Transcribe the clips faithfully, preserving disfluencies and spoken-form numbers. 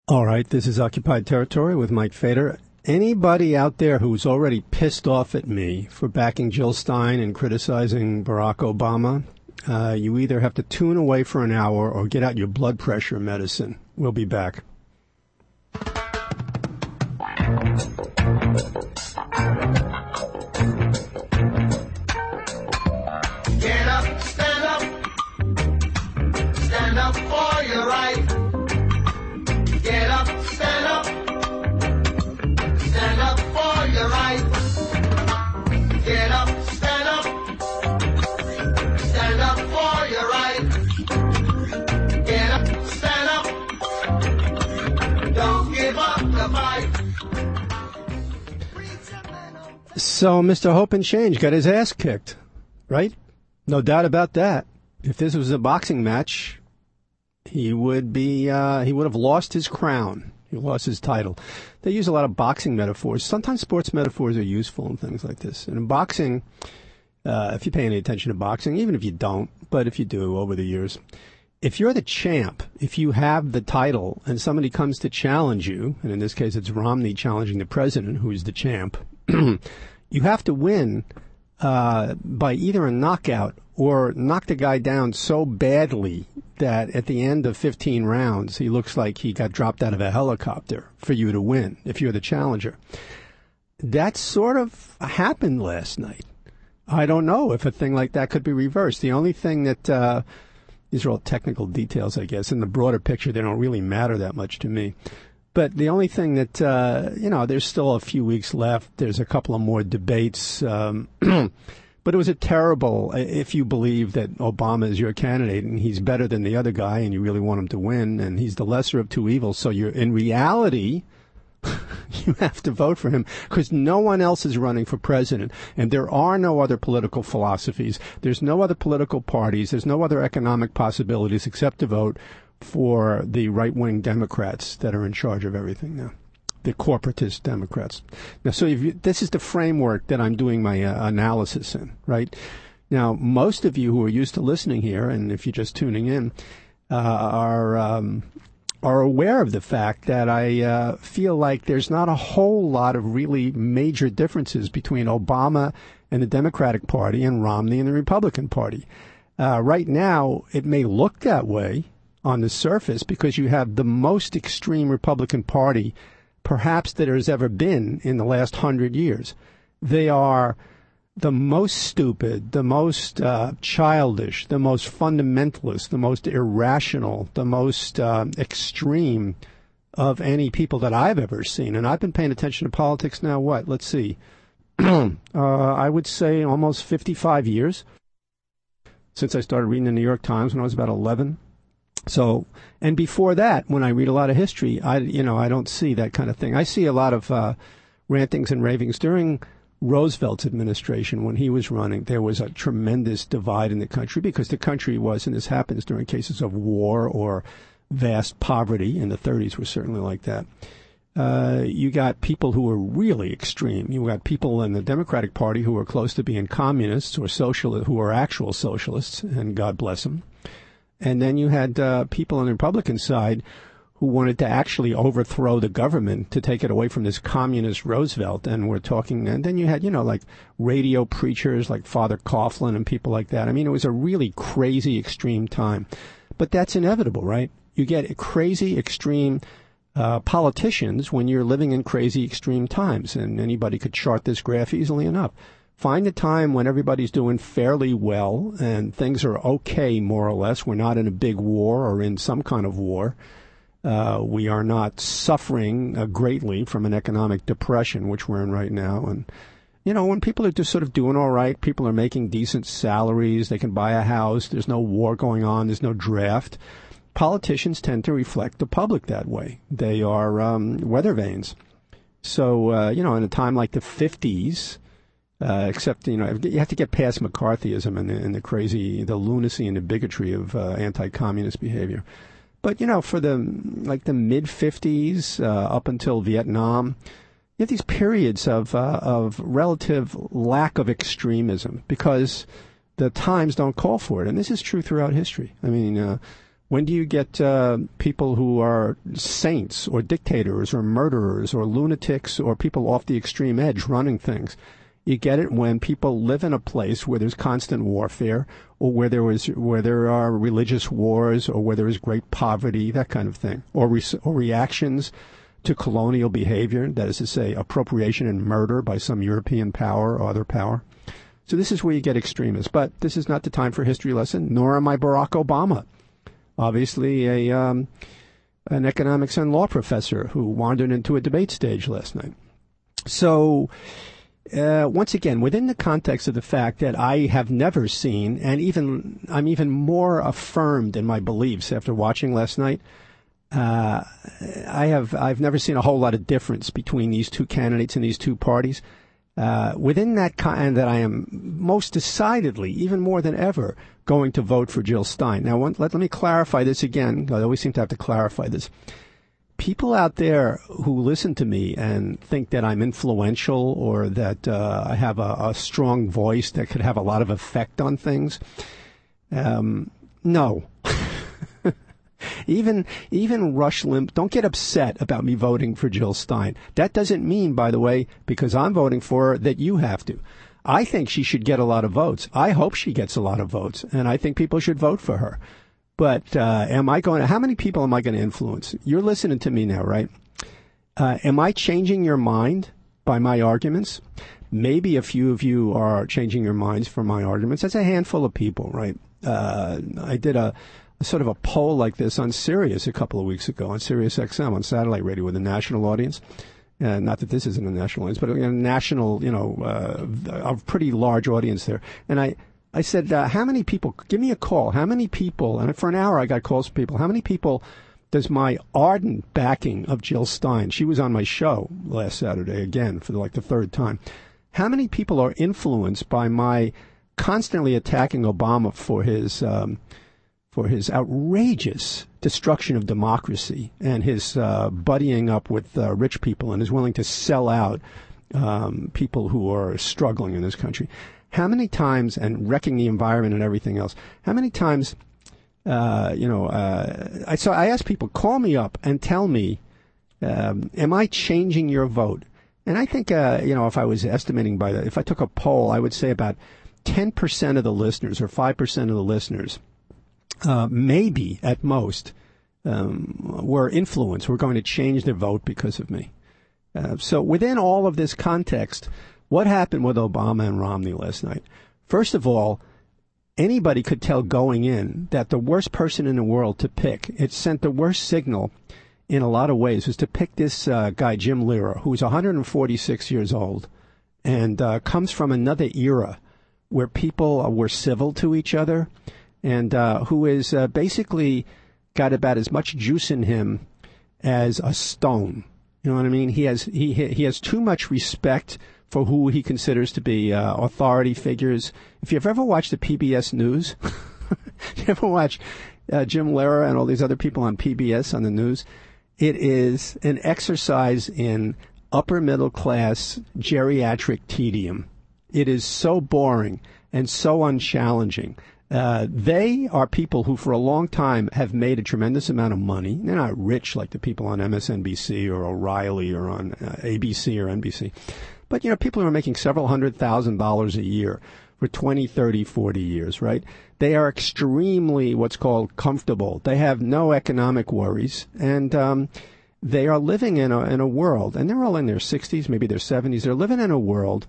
All right, this is Occupied Territory with Mike Fader. Anybody out there who's already pissed off at me for backing Jill Stein and criticizing Barack Obama, uh, you either have to tune away for an hour or get out your blood pressure medicine. We'll be back. Get up, stand up, stand up for your right. Get up, stand up, stand up for your right. Get up, stand up, stand up for your right. Get up, stand up, don't give up the fight. So Mister Hope and Change got his ass kicked, right? No doubt about that. If this was a boxing match, he would be, uh, he would have lost his crown. He lost his title. They use a lot of boxing metaphors. Sometimes sports metaphors are useful in things like this. And in boxing, uh, if you pay any attention to boxing, even if you don't, but if you do over the years, if you're the champ, if you have the title and somebody comes to challenge you, and in this case it's Romney challenging the president, who's the champ, you have to win uh, by either a knockout or knock the guy down so badly that at the end of fifteen rounds, he looks like he got dropped out of a helicopter for you to win, if you're the challenger. That sort of happened last night. I don't know if a thing like that could be reversed. The only thing that, uh, these are all technical details, I guess. In the broader picture, they don't really matter that much to me. But the only thing that, uh, you know, there's still a few weeks left. There's a couple of more debates. Um, But it was a terrible, if you believe that Obama is your candidate and he's better than the other guy and you really want him to win and he's the lesser of two evils. So you're, in reality, you have to vote for him because no one else is running for president. And there are no other political philosophies. There's no other political parties. There's no other economic possibilities except to vote for the right-wing Democrats that are in charge of everything now. The corporatist Democrats. Now, so if you, this is the framework that I'm doing my uh, analysis in, right? Now, most of you who are used to listening here, and if you're just tuning in, uh, are um, are aware of the fact that I uh, feel like there's not a whole lot of really major differences between Obama and the Democratic Party and Romney and the Republican Party. Uh, right now, it may look that way on the surface because you have the most extreme Republican Party perhaps that there's ever been in the last hundred years. They are the most stupid, the most uh, childish, the most fundamentalist, the most irrational, the most uh, extreme of any people that I've ever seen. And I've been paying attention to politics now, what? Let's see. uh, I would say almost fifty-five years since I started reading the New York Times when I was about eleven. So, and before that, when I read a lot of history, I, you know, I don't see that kind of thing. I see a lot of uh, rantings and ravings. During Roosevelt's administration, when he was running, there was a tremendous divide in the country because the country was, and this happens during cases of war or vast poverty, in the thirties was certainly like that. Uh, you got people who were really extreme. You got people in the Democratic Party who were close to being communists or socialists, who were actual socialists, and God bless them. And then you had uh, people on the Republican side who wanted to actually overthrow the government to take it away from this communist Roosevelt. And we're talking, and then you had, you know, like radio preachers like Father Coughlin and people like that. I mean, it was a really crazy, extreme time. But that's inevitable, right? You get crazy, extreme uh, politicians when you're living in crazy, extreme times. And anybody could chart this graph easily enough. Find a time when everybody's doing fairly well and things are okay, more or less. We're not in a big war or in some kind of war. Uh, we are not suffering uh, greatly from an economic depression, which we're in right now. And, you know, when people are just sort of doing all right, people are making decent salaries, they can buy a house, there's no war going on, there's no draft. Politicians tend to reflect the public that way. They are um, weather vanes. So, uh, you know, in a time like the fifties, Uh, except, you know, you have to get past McCarthyism and the, and the crazy, the lunacy and the bigotry of uh, anti-communist behavior. But, you know, for the, like the mid-fifties uh, up until Vietnam, you have these periods of, uh, of relative lack of extremism because the times don't call for it. And this is true throughout history. I mean, uh, When do you get uh, people who are saints or dictators or murderers or lunatics or people off the extreme edge running things? You get it when people live in a place where there's constant warfare, or where there was where there are religious wars, or where there is great poverty, that kind of thing, or re- or reactions to colonial behavior, that is to say, appropriation and murder by some European power or other power. So this is where you get extremists. But this is not the time for a history lesson, nor am I Barack Obama. Obviously, a um, an economics and law professor who wandered into a debate stage last night. So, uh, once again, within the context of the fact that I have never seen, and even I'm even more affirmed in my beliefs after watching last night, uh, I have I've never seen a whole lot of difference between these two candidates and these two parties. Uh, within that kind, that I am most decidedly, even more than ever, going to vote for Jill Stein. Now, one, let, let me clarify this again. I always seem to have to clarify this. People out there who listen to me and think that I'm influential or that uh, I have a, a strong voice that could have a lot of effect on things, um, no. Even even Rush Limbaugh, don't get upset about me voting for Jill Stein. That doesn't mean, by the way, because I'm voting for her, that you have to. I think she should get a lot of votes. I hope she gets a lot of votes, and I think people should vote for her. But uh, am I going to, how many people am I going to influence? You're listening to me now, right? Uh, am I changing your mind by my arguments? Maybe a few of you are changing your minds for my arguments. That's a handful of people, right? Uh, I did a sort of a poll like this on Sirius a couple of weeks ago, on Sirius X M, on satellite radio with a national audience. Uh, not that this isn't a national audience, but a national, you know, uh, a pretty large audience there. And I, I said, uh, how many people, give me a call, how many people, and for an hour I got calls from people, how many people does my ardent backing of Jill Stein, she was on my show last Saturday again for like the third time, how many people are influenced by my constantly attacking Obama for his, um, for his outrageous destruction of democracy and his uh, buddying up with uh, rich people and is willing to sell out um, people who are struggling in this country. How many times, and wrecking the environment and everything else, how many times, uh, you know, uh, I, so I asked people, call me up and tell me, um, am I changing your vote? And I think, uh, you know, if I was estimating by that, if I took a poll, I would say about ten percent of the listeners or five percent of the listeners Uh, maybe at most, um, were influenced, were going to change their vote because of me. Uh, so within all of this context, what happened with Obama and Romney last night? First of all, anybody could tell going in that the worst person in the world to pick, it sent the worst signal in a lot of ways, was to pick this uh, guy, Jim Lehrer, who's one hundred forty-six years old and uh, comes from another era where people uh, were civil to each other, and uh, who is uh, basically got about as much juice in him as a stone. You know what I mean? He has he he has too much respect for who he considers to be uh, authority figures. If you've ever watched the P B S News, you ever watch uh, Jim Lehrer and all these other people on P B S on the news, it is an exercise in upper middle class geriatric tedium. It is so boring and so unchallenging. Uh, they are people who for a long time have made a tremendous amount of money. They're not rich like the people on M S N B C or O'Reilly or on uh, A B C or N B C. But, you know, people who are making several hundred thousand dollars a year for twenty, thirty, forty years, right? They are extremely what's called comfortable. They have no economic worries. And um, they are living in a, in a world, and they're all in their sixties, maybe their seventies. They're living in a world,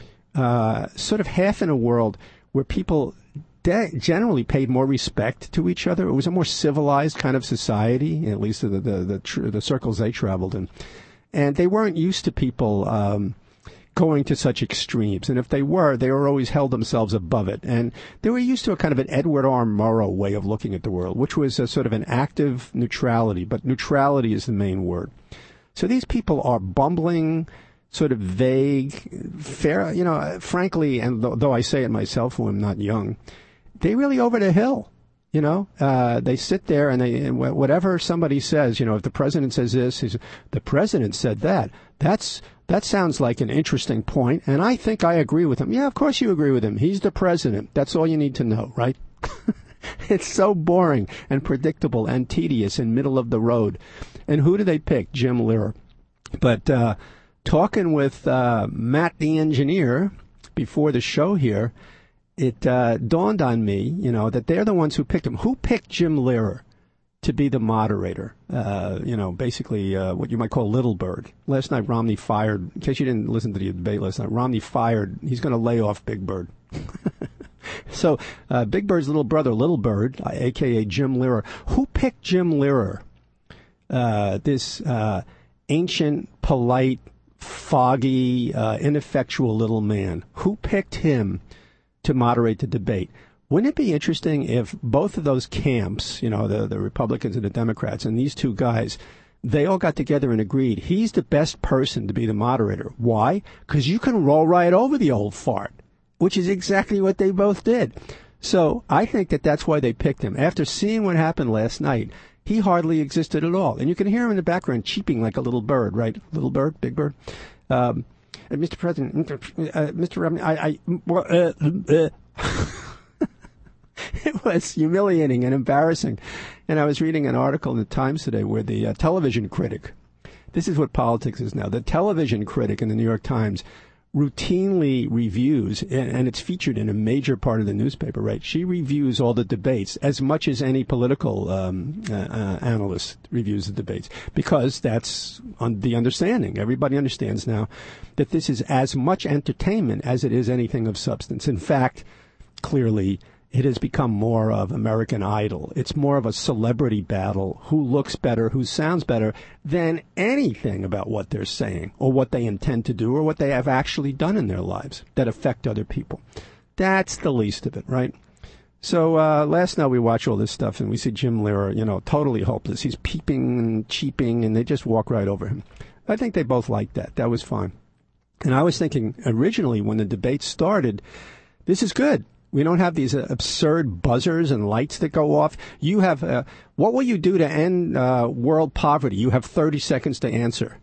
uh, sort of half in a world where people generally paid more respect to each other. It was a more civilized kind of society, at least the the the, the, the circles they traveled in, and they weren't used to people um, going to such extremes. And if they were, they were always held themselves above it. And they were used to a kind of an Edward R. Murrow way of looking at the world, which was a sort of an active neutrality. But neutrality is the main word. So these people are bumbling, sort of vague, fair. You know, frankly, and th- though I say it myself, who am not young, they really over the hill, you know. Uh, they sit there and they, and whatever somebody says, you know, if the president says this, he's, the president said that. That's that sounds like an interesting point, and I think I agree with him. Yeah, of course you agree with him. He's the president. That's all you need to know, right? It's so boring and predictable and tedious and middle of the road. And who do they pick? Jim Lehrer. But uh, talking with uh, Matt the engineer before the show here, it uh, dawned on me, you know, that they're the ones who picked him. Who picked Jim Lehrer to be the moderator? Uh, you know, basically uh, what you might call Little Bird. Last night, Romney fired, in case you didn't listen to the debate last night, Romney fired, he's going to lay off Big Bird. So uh, Big Bird's little brother, Little Bird, uh, a k a. Jim Lehrer. Who picked Jim Lehrer? Uh, this uh, ancient, polite, foggy, uh, ineffectual little man. Who picked him to moderate the debate? Wouldn't it be interesting if both of those camps, you know, the, the Republicans and the Democrats, and these two guys, they all got together and agreed he's the best person to be the moderator. Why? Because you can roll right over the old fart, which is exactly what they both did. So I think that that's why they picked him. After seeing what happened last night, he hardly existed at all. And you can hear him in the background cheeping like a little bird, right? Little bird, big bird. Um, Mister President, uh, Mister Romney, I, I uh, uh, it was humiliating and embarrassing. And I was reading an article in the Times today where the uh, television critic, this is what politics is now, the television critic in the New York Times routinely reviews, and, and it's featured in a major part of the newspaper, right? She reviews all the debates as much as any political um, uh, uh, analyst reviews the debates, because that's on the understanding. Everybody understands now that this is as much entertainment as it is anything of substance. In fact, clearly, it has become more of American Idol. It's more of a celebrity battle. Who looks better, who sounds better, than anything about what they're saying or what they intend to do or what they have actually done in their lives that affect other people. That's the least of it, right? So uh, last night we watch all this stuff and we see Jim Lehrer, you know, totally hopeless. He's peeping and cheeping and they just walk right over him. I think they both liked that. That was fine. And I was thinking originally when the debate started, this is good. We don't have these uh, absurd buzzers and lights that go off. You have, uh, what will you do to end uh, world poverty? You have thirty seconds to answer.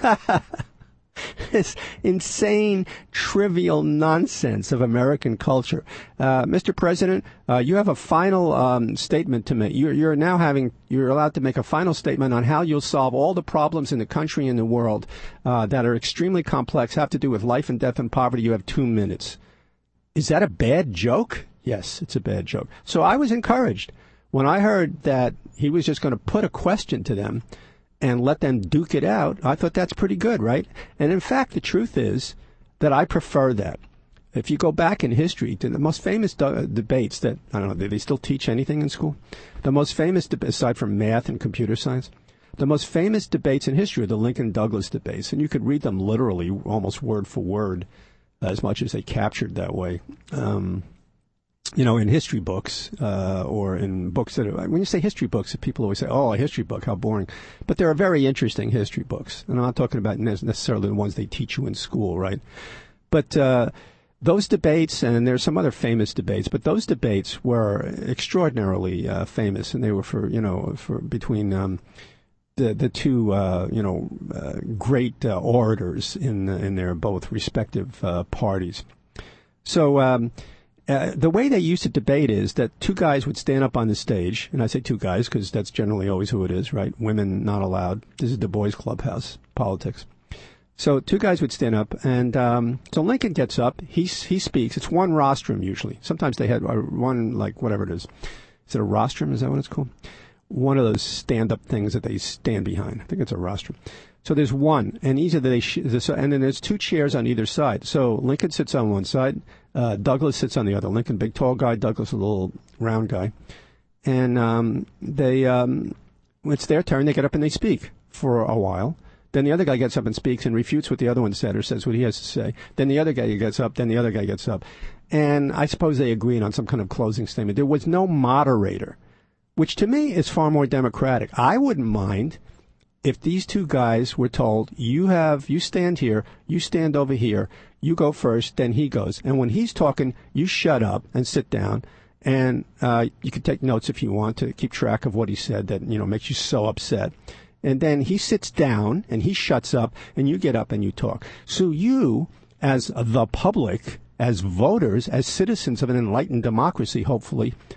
This insane, trivial nonsense of American culture. Uh, Mister President, uh, you have a final um, statement to make. You're, you're now having, you're allowed to make a final statement on how you'll solve all the problems in the country and the world uh, that are extremely complex, have to do with life and death and poverty. You have two minutes. Is that a bad joke? Yes, it's a bad joke. So I was encouraged when I heard that he was just going to put a question to them and let them duke it out. I thought that's pretty good, right? And in fact, the truth is that I prefer that. If you go back in history to the most famous do- debates that, I don't know, do they still teach anything in school? The most famous, de- aside from math and computer science, the most famous debates in history are the Lincoln-Douglas debates, and you could read them literally, almost word for word, as much as they captured that way, um, you know, in history books uh, or in books that are, when you say history books, people always say, oh, a history book, how boring. But there are very interesting history books. And I'm not talking about necessarily the ones they teach you in school, right? But uh, those debates, and there's some other famous debates, but those debates were extraordinarily uh, famous, and they were for, you know, for between um, the the two, uh, you know, uh, great uh, orators in in their both respective uh, parties. So um, uh, the way they used to debate is that two guys would stand up on the stage, and I say two guys because that's generally always who it is, right? Women not allowed. This is the boys' clubhouse politics. So two guys would stand up, and um, so Lincoln gets up. He he speaks. It's one rostrum usually. Sometimes they had one, like whatever it is. Is it a rostrum? Is that what it's called? One of those stand-up things that they stand behind. I think it's a rostrum. So there's one, and each of they, sh- and then there's two chairs on either side. So Lincoln sits on one side, uh, Douglas sits on the other. Lincoln, big tall guy, Douglas, a little round guy, and um, they, um, it's their turn. They get up and they speak for a while. Then the other guy gets up and speaks and refutes what the other one said or says what he has to say. Then the other guy gets up. Then the other guy gets up, and I suppose they agreed on some kind of closing statement. There was no moderator, which to me is far more democratic. I wouldn't mind if these two guys were told, you have, you stand here, you stand over here, you go first, then he goes. And when he's talking, you shut up and sit down. And uh, you can take notes if you want to keep track of what he said that, you know, makes you so upset. And then he sits down and he shuts up and you get up and you talk. So you, as the public, as voters, as citizens of an enlightened democracy, hopefully,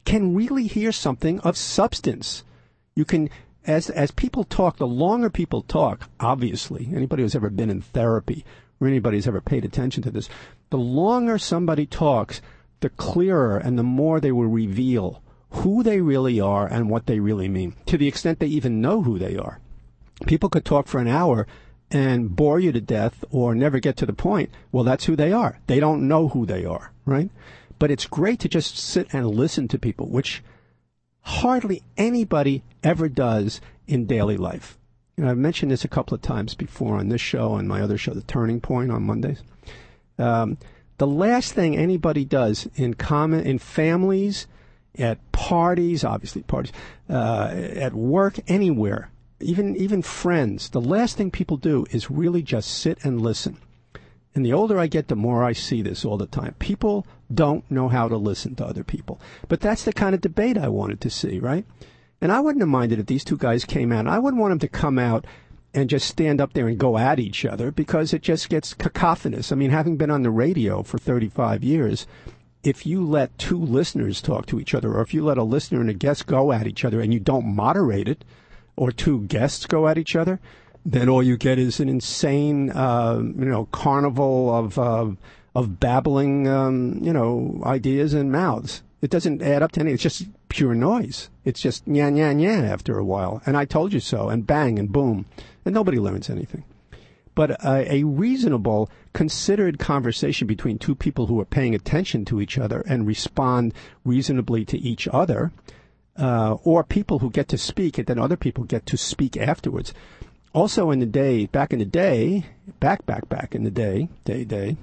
can really hear something of substance. You can, as as people talk, the longer people talk, obviously, anybody who's ever been in therapy or anybody who's ever paid attention to this, the longer somebody talks, the clearer and the more they will reveal who they really are and what they really mean, to the extent they even know who they are. People could talk for an hour and bore you to death or never get to the point. Well, that's who they are. They don't know who they are, right? But it's great to just sit and listen to people, which hardly anybody ever does in daily life. You know, I've mentioned this a couple of times before on this show and my other show, The Turning Point, on Mondays. Um, the last thing anybody does in common, in families, at parties, obviously parties, uh, at work, anywhere, even even friends, the last thing people do is really just sit and listen. And the older I get, the more I see this all the time. People don't know how to listen to other people. But that's the kind of debate I wanted to see, right? And I wouldn't have minded if these two guys came out. I wouldn't want them to come out and just stand up there and go at each other, because it just gets cacophonous. I mean, having been on the radio for thirty-five years, if you let two listeners talk to each other, or if you let a listener and a guest go at each other and you don't moderate it, or two guests go at each other, then all you get is an insane, uh, you know, carnival of uh, of babbling, um, you know, ideas and mouths. It doesn't add up to anything. It's just pure noise. It's just nya, nya, nya after a while. And I told you so, and bang, and boom. And nobody learns anything. But uh, a reasonable, considered conversation between two people who are paying attention to each other and respond reasonably to each other, uh, or people who get to speak and then other people get to speak afterwards. Also in the day, back in the day, back, back, back in the day, day, day,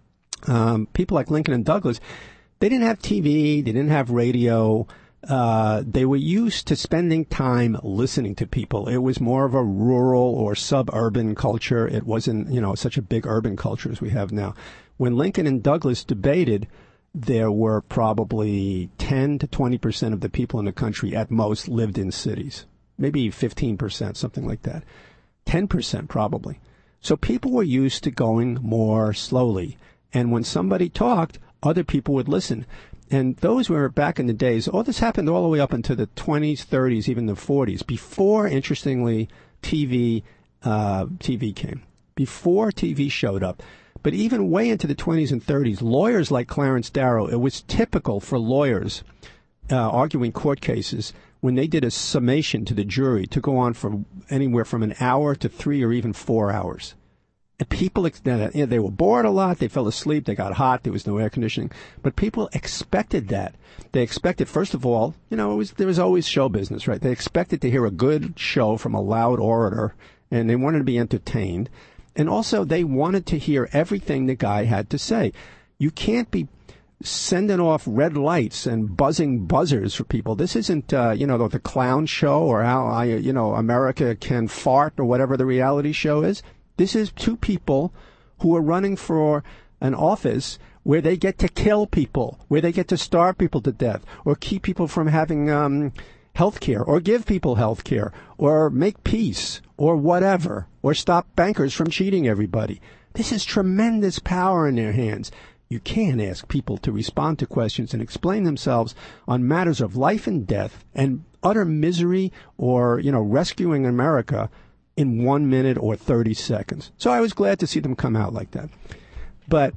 um, people like Lincoln and Douglas, they didn't have T V, they didn't have radio. Uh, they were used to spending time listening to people. It was more of a rural or suburban culture. It wasn't, you know, such a big urban culture as we have now. When Lincoln and Douglas debated, there were probably ten to twenty percent of the people in the country at most lived in cities. Maybe fifteen percent, something like that. ten percent probably. So people were used to going more slowly. And when somebody talked, other people would listen. And those were back in the days. All this happened all the way up into the twenties, thirties, even the forties, before, interestingly, T V uh, T V came, before T V showed up. But even way into the twenties and thirties, lawyers like Clarence Darrow, it was typical for lawyers uh, arguing court cases, when they did a summation to the jury, to go on for anywhere from an hour to three or even four hours. And people, you know, they were bored a lot, they fell asleep, they got hot, there was no air conditioning. But people expected that. They expected, first of all, you know, it was, there was always show business, right? They expected to hear a good show from a loud orator, and they wanted to be entertained. And also, they wanted to hear everything the guy had to say. You can't be sending off red lights and buzzing buzzers for people. This isn't, uh, you know, the clown show, or how, I, you know, America can fart, or whatever the reality show is. This is two people who are running for an office where they get to kill people, where they get to starve people to death, or keep people from having um, health care, or give people health care, or make peace, or whatever, or stop bankers from cheating everybody. This is tremendous power in their hands. You can't ask people to respond to questions and explain themselves on matters of life and death and utter misery, or, you know, rescuing America in one minute or thirty seconds. So I was glad to see them come out like that. But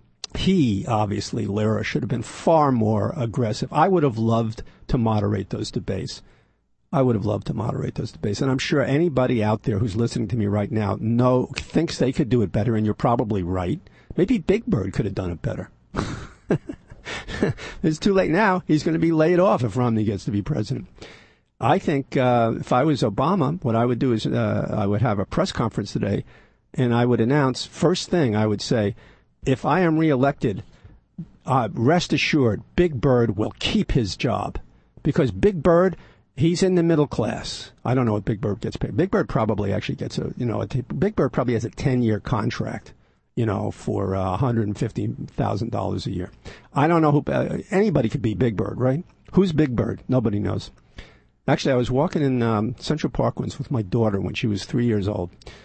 he, obviously, Lehrer, should have been far more aggressive. I would have loved to moderate those debates. I would have loved to moderate those debates. And I'm sure anybody out there who's listening to me right now know, thinks they could do it better, and you're probably right. Maybe Big Bird could have done it better. It's too late now. He's going to be laid off if Romney gets to be president. I think uh, if I was Obama, what I would do is uh, I would have a press conference today, and I would announce, first thing I would say, if I am reelected, uh, rest assured, Big Bird will keep his job. Because Big Bird, he's in the middle class. I don't know what Big Bird gets paid. Big Bird probably actually gets a, you know, a t- Big Bird probably has a ten-year contract, you know, for uh, one hundred fifty thousand dollars a year. I don't know who, uh, anybody could be Big Bird, right? Who's Big Bird? Nobody knows. Actually, I was walking in um, Central Park once with my daughter when she was three years old,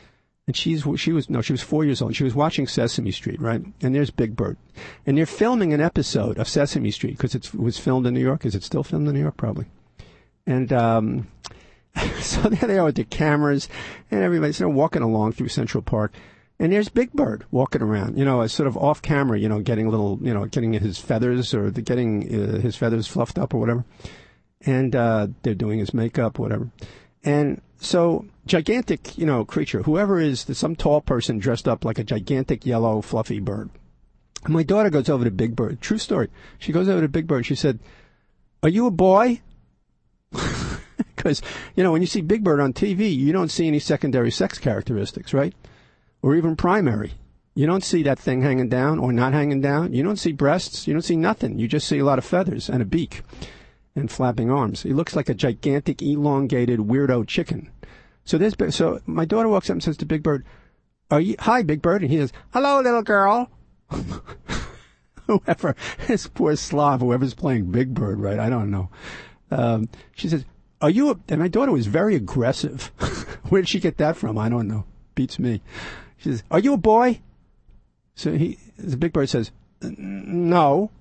And she's she was no, she was four years old. She was watching Sesame Street, right? And there's Big Bird, and they're filming an episode of Sesame Street because it was filmed in New York. Is it still filmed in New York? Probably. And um, so there they are with the cameras, and everybody's sort of walking along through Central Park, and there's Big Bird walking around, you know, sort of off camera, you know, getting a little, you know, getting his feathers or the, getting uh, his feathers fluffed up or whatever, and uh, they're doing his makeup, whatever, and so. Gigantic, you know, creature, whoever is some tall person dressed up like a gigantic yellow fluffy bird. And my daughter goes over to Big Bird. True story. She goes over to Big Bird. She said, "Are you a boy?" Because, you know, when you see Big Bird on T V, you don't see any secondary sex characteristics, right? Or even primary. You don't see that thing hanging down or not hanging down. You don't see breasts. You don't see nothing. You just see a lot of feathers and a beak and flapping arms. He looks like a gigantic, elongated, weirdo chicken. So this, so my daughter walks up and says to Big Bird, "Are you, hi, Big Bird?" And he says, "Hello, little girl." Whoever, this poor Slav, whoever's playing Big Bird, right? I don't know. Um, she says, "Are you?" A, and my daughter was very aggressive. Where did she get that from? I don't know. Beats me. She says, "Are you a boy?" So he, the Big Bird says, "No."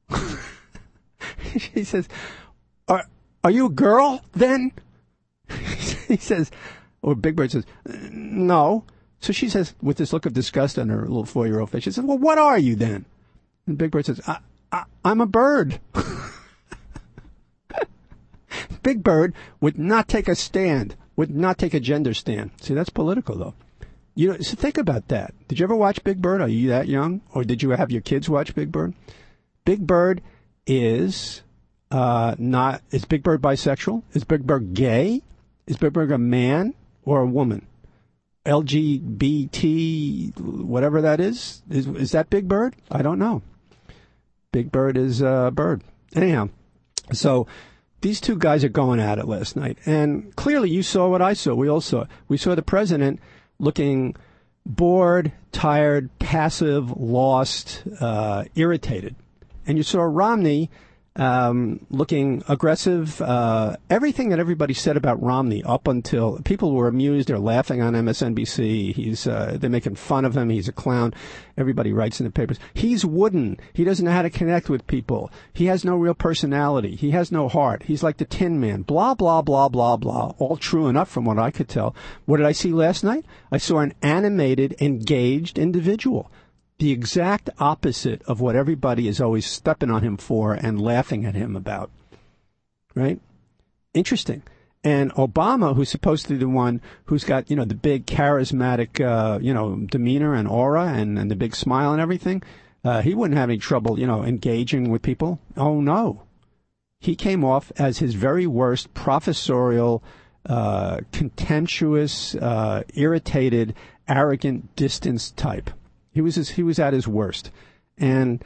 She says, "Are are you a girl then?" He says. Or Big Bird says, "No." So she says, with this look of disgust on her little four-year-old face, she says, "Well, what are you then?" And Big Bird says, I, I, I'm a bird. Big Bird would not take a stand, would not take a gender stand. See, that's political, though. You know, so think about that. Did you ever watch Big Bird? Are you that young? Or did you have your kids watch Big Bird? Big Bird is uh, not, is Big Bird bisexual? Is Big Bird gay? Is Big Bird a man? Or a woman? L G B T, whatever that is? Is is that Big Bird? I don't know. Big Bird is a bird. Anyhow, so these two guys are going at it last night. And clearly you saw what I saw. We all saw. We saw the president looking bored, tired, passive, lost, uh, irritated. And you saw Romney Um, looking aggressive. Uh, everything that everybody said about Romney up until people were amused, they're laughing on M S N B C. He's uh, they're making fun of him. He's a clown. Everybody writes in the papers. He's wooden. He doesn't know how to connect with people. He has no real personality. He has no heart. He's like the Tin Man. Blah blah blah blah blah. All true enough from what I could tell. What did I see last night? I saw an animated, engaged individual. The exact opposite of what everybody is always stepping on him for and laughing at him about. Right? Interesting. And Obama, who's supposed to be the one who's got, you know, the big charismatic, uh, you know, demeanor and aura and, and the big smile and everything, uh, he wouldn't have any trouble, you know, engaging with people. Oh, no. He came off as his very worst professorial, uh, contemptuous, uh, irritated, arrogant, distanced type. He was his, he was at his worst. And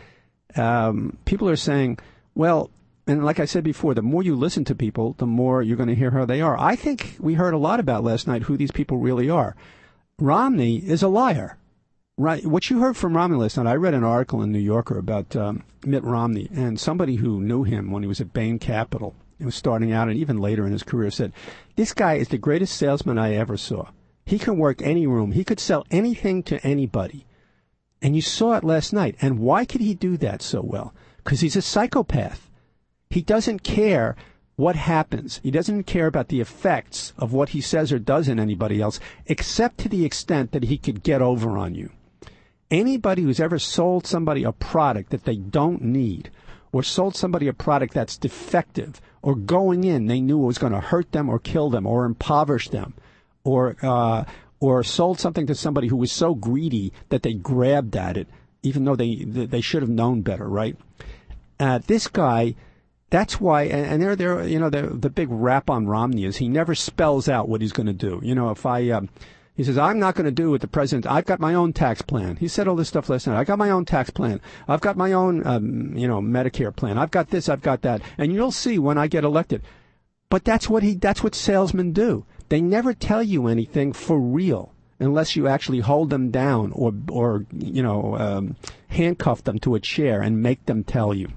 um, people are saying, well, and like I said before, the more you listen to people, the more you're going to hear how they are. I think we heard a lot about last night who these people really are. Romney is a liar. Right? What you heard from Romney last night, I read an article in New Yorker about um, Mitt Romney, and somebody who knew him when he was at Bain Capital and was starting out and even later in his career said, this guy is the greatest salesman I ever saw. He can work any room. He could sell anything to anybody. And you saw it last night. And why could he do that so well? Because he's a psychopath. He doesn't care what happens. He doesn't care about the effects of what he says or does in anybody else, except to the extent that he could get over on you. Anybody who's ever sold somebody a product that they don't need, or sold somebody a product that's defective, or going in they knew it was going to hurt them or kill them or impoverish them, or uh or sold something to somebody who was so greedy that they grabbed at it, even though they they should have known better, right? Uh, this guy, that's why, and, and they're, they're, you know, the, the big rap on Romney is he never spells out what he's going to do. You know, if I, um, he says, I'm not going to do what the president, I've got my own tax plan. He said all this stuff last night. I got my own tax plan. I've got my own, um, you know, Medicare plan. I've got this, I've got that. And you'll see when I get elected. But that's what he, that's what salesmen do. They never tell you anything for real unless you actually hold them down or, or you know, um, handcuff them to a chair and make them tell you.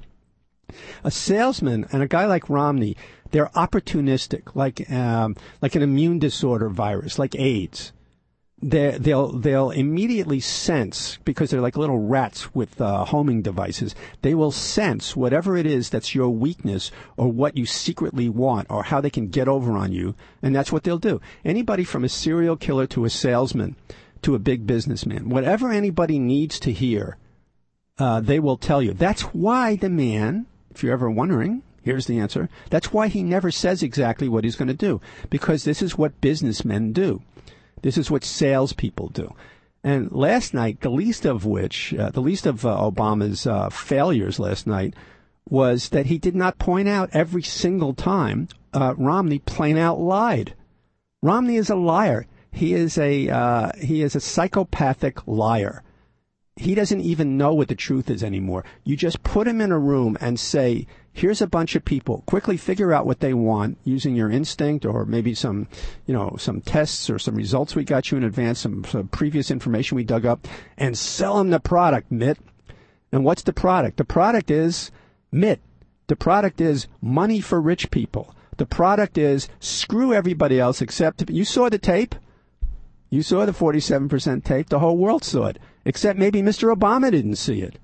A salesman and a guy like Romney, they're opportunistic, like um, like an immune disorder virus, like AIDS. they they'll they'll immediately sense, because they're like little rats with uh, homing devices. They will sense whatever it is that's your weakness or what you secretly want or how they can get over on you, and that's what they'll do. Anybody from a serial killer to a salesman to a big businessman, whatever anybody needs to hear, uh, they will tell you. That's why the man, if you're ever wondering, here's the answer. That's why he never says exactly what he's going to do, because this is what businessmen do. This is what salespeople do. And last night, the least of which, uh, the least of uh, Obama's uh, failures last night was that he did not point out every single time uh, Romney plain out lied. Romney is a liar. He is a uh, he is a psychopathic liar. He doesn't even know what the truth is anymore. You just put him in a room and say, here's a bunch of people. Quickly figure out what they want using your instinct or maybe some, you know, some tests or some results we got you in advance, some, some previous information we dug up, and sell them the product, Mitt. And what's the product? The product is, Mitt, the product is money for rich people. The product is screw everybody else except, you saw the tape? You saw the forty-seven percent tape. The whole world saw it, except maybe Mister Obama didn't see it.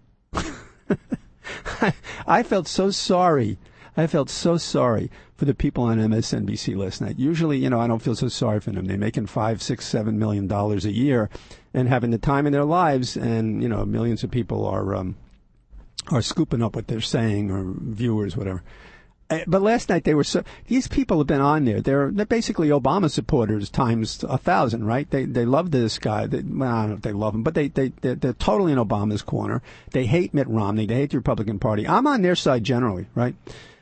I, I felt so sorry. I felt so sorry for the people on M S N B C last night. Usually, you know, I don't feel so sorry for them. They're making five, six, seven million dollars a year and having the time in their lives, and you know, millions of people are um, are scooping up what they're saying, or viewers, whatever. But last night they were so. These people have been on there. They're they're basically Obama supporters times a thousand, right? They they love this guy. They, well, I don't know if they love him, but they they they're, they're totally in Obama's corner. They hate Mitt Romney. They hate the Republican Party. I'm on their side generally, right?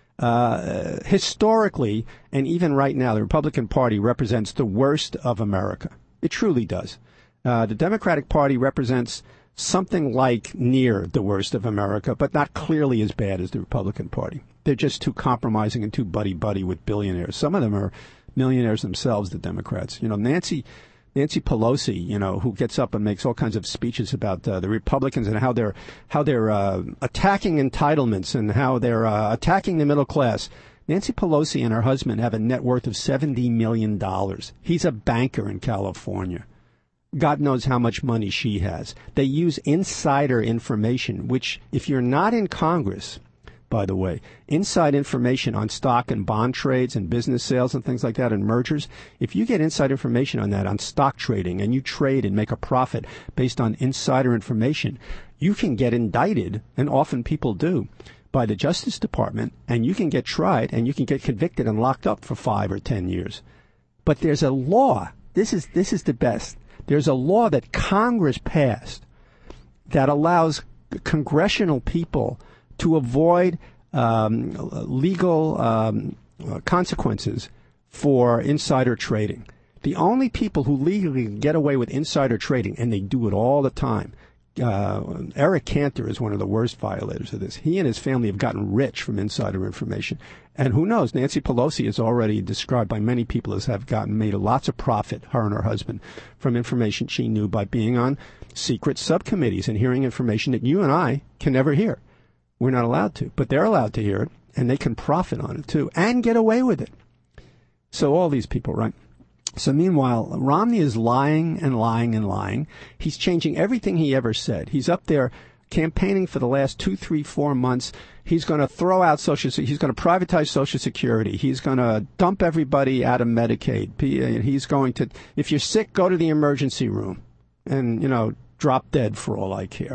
Uh, historically, and even right now, the Republican Party represents the worst of America. It truly does. Uh, the Democratic Party represents something like near the worst of America, but not clearly as bad as the Republican Party. They're just too compromising and too buddy-buddy with billionaires. Some of them are millionaires themselves, the Democrats. You know, Nancy Nancy Pelosi, you know, who gets up and makes all kinds of speeches about uh, the Republicans and how they're how they're uh, attacking entitlements and how they're uh, attacking the middle class. Nancy Pelosi and her husband have a net worth of seventy million dollars. He's a banker in California. God knows how much money she has. They use insider information, which, if you're not in Congress, by the way, inside information on stock and bond trades and business sales and things like that and mergers, if you get inside information on that, on stock trading, and you trade and make a profit based on insider information, you can get indicted, and often people do, by the Justice Department, and you can get tried, and you can get convicted and locked up for five or ten years. But there's a law. This is this is the best. There's a law that Congress passed that allows congressional people to avoid um, legal um, consequences for insider trading. The only people who legally get away with insider trading, and they do it all the time, uh, Eric Cantor is one of the worst violators of this. He and his family have gotten rich from insider information. And who knows, Nancy Pelosi is already described by many people as have gotten made lots of profit, her and her husband, from information she knew by being on secret subcommittees and hearing information that you and I can never hear. We're not allowed to, but they're allowed to hear it, and they can profit on it too, and get away with it. So all these people, right? So meanwhile, Romney is lying and lying and lying. He's changing everything he ever said. He's up there campaigning for the last two, three, four months. He's going to throw out Social Security. He's going to privatize Social Security. He's going to dump everybody out of Medicaid. He's going to, if you're sick, go to the emergency room and, you know, drop dead for all I care.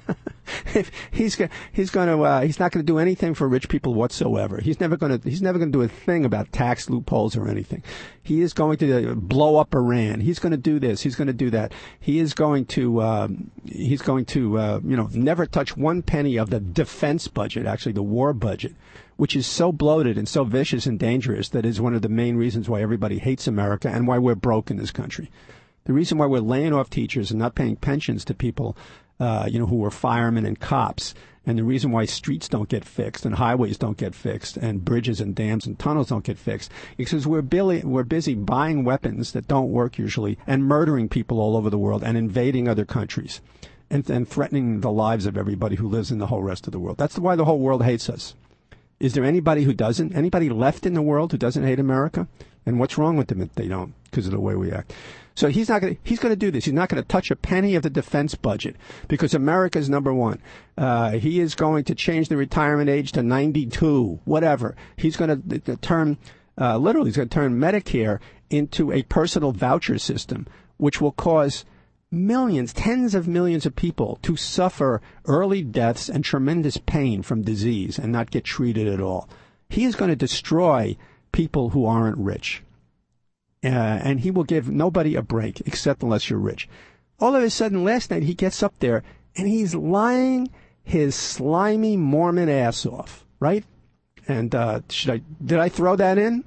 If he's go, he's going to uh, he's not going to do anything for rich people whatsoever. He's never going to he's never going to do a thing about tax loopholes or anything. He is going to blow up Iran. He's going to do this. He's going to do that. He is going to um, he's going to uh, you know never touch one penny of the defense budget, actually the war budget, which is so bloated and so vicious and dangerous that is one of the main reasons why everybody hates America and why we're broke in this country. The reason why we're laying off teachers and not paying pensions to people, uh, you know, who are firemen and cops, and the reason why streets don't get fixed and highways don't get fixed and bridges and dams and tunnels don't get fixed, is because we're, billy, we're busy buying weapons that don't work usually and murdering people all over the world and invading other countries and, and threatening the lives of everybody who lives in the whole rest of the world. That's why the whole world hates us. Is there anybody who doesn't? Anybody left in the world who doesn't hate America? And what's wrong with them if they don't, because of the way we act? So he's not going to, he's going to do this. He's not going to touch a penny of the defense budget because America's number one. Uh, he is going to change the retirement age to ninety-two, whatever. He's going to turn, uh, literally, he's going to turn Medicare into a personal voucher system, which will cause millions, tens of millions of people to suffer early deaths and tremendous pain from disease and not get treated at all. He is going to destroy people who aren't rich. Uh, and he will give nobody a break, except unless you're rich. All of a sudden, last night, he gets up there, and he's lying his slimy Mormon ass off, right? And uh, should I? Did I throw that in?